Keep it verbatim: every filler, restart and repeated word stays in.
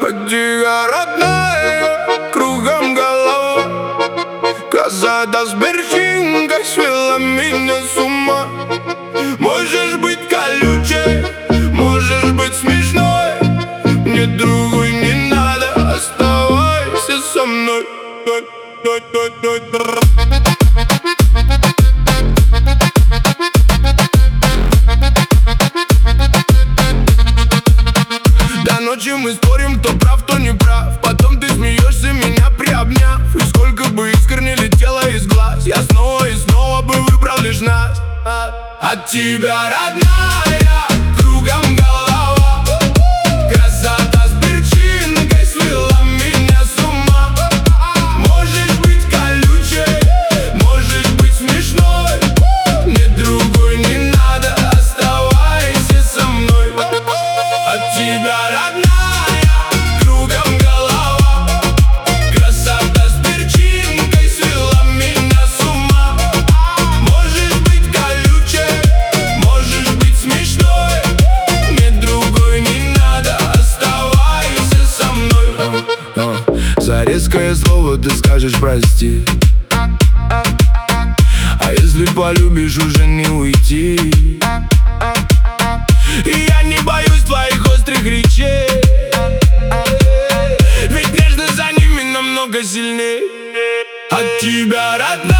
От тебя, родная, кругом голова. Красота с перчинкой свела меня с ума. Можешь быть колючей, можешь быть смешной, мне другой не надо, оставайся со мной. До ночи мы спорим, кто прав, кто не прав. Потом ты смеешься, меня приобняв. И сколько бы искренне летело из глаз, я снова и снова бы выбрал лишь нас. От тебя, родная, кругом голова. Красота с перчинкой свела меня с ума. Можешь быть колючей, можешь быть смешной, мне другой не надо, оставайся со мной. От тебя, родная, кругом голова. Красота с перчинкой свела меня с ума. Можешь быть колючей, можешь быть смешной, мне другой не надо, оставайся со мной. За резкое слово ты скажешь прости, а если полюбишь, уже не уйти. И я не боюсь твоих острых речей, ведь нежность за ними намного сильнее. От тебя, родная.